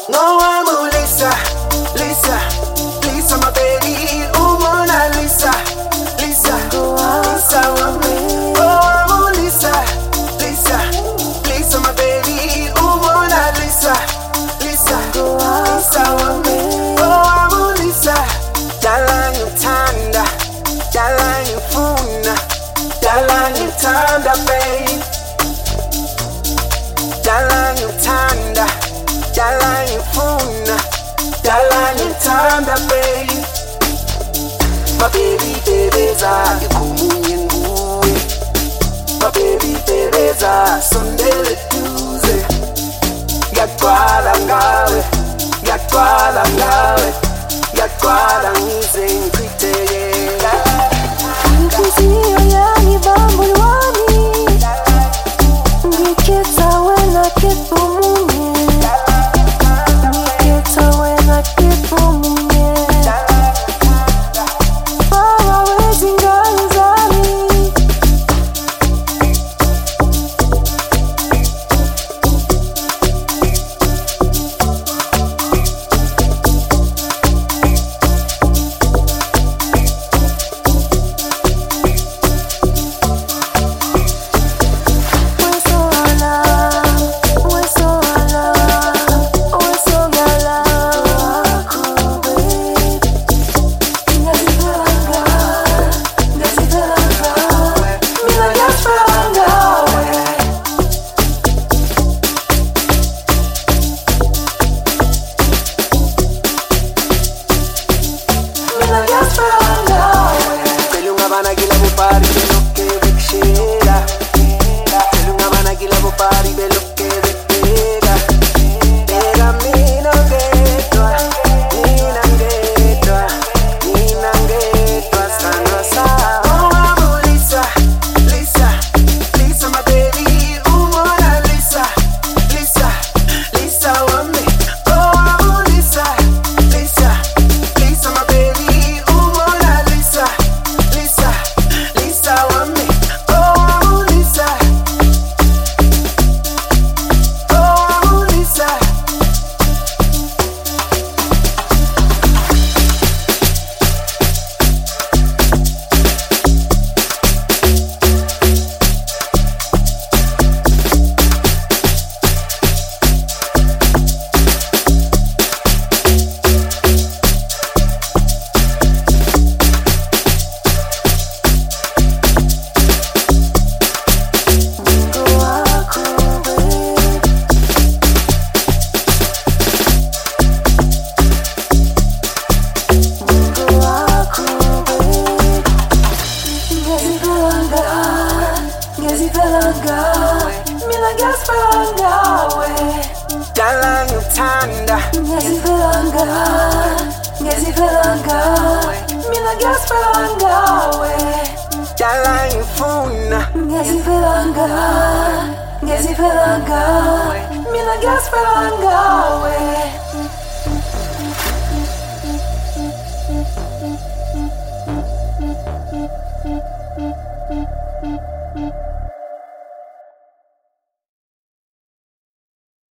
No, I'm a Lisa, Lisa, Lisa, my baby. Oh, Mona Lisa, Lisa, Lisa, want me. Oh, I'm a Lisa, Lisa, Lisa, my baby. Oh, Mona Lisa, Lisa, Lisa, want me. Oh, I'm a Lisa. Dala nyutanda, dala nyufuna, dala nyutanda, babe. Dala nyutanda, dala nyufuna, dala nyutanda, babe. My baby bebeza, ikumunye nguwe. My baby bebeza, Sunday Tuesday. Yatwala ngawe, yatwala ngawe, yatwala ngize ngikwiteyela. Inhliziyo yami bambulwami, ngikhetha wena kepha omunye, ngikhetha wena kepha omunye. Baba wezingane zami, dala nyutanda, dala nyufuna, ngeziphelanga, mina ngiyaspela ngawe.